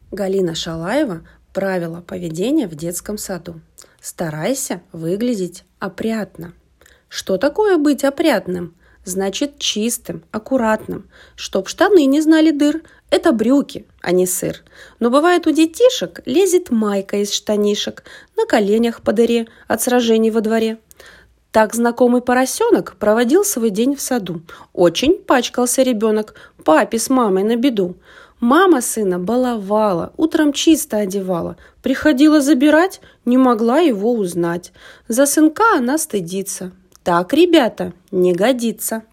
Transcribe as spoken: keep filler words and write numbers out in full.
Галина Шалаева. Правила поведения в детском саду. Старайся выглядеть опрятно. Что такое быть опрятным? Значит, чистым, аккуратным. Чтоб штаны не знали дыр. Это брюки, а не сыр. Но бывает у детишек лезет майка из штанишек, на коленях по дыре от сражений во дворе. Так знакомый поросенок проводил свой день в саду. Очень пачкался ребенок, папе с мамой на беду. Мама сына баловала, утром чисто одевала. Приходила забирать, не могла его узнать. За сынка она стыдится. Так, ребята, не годится.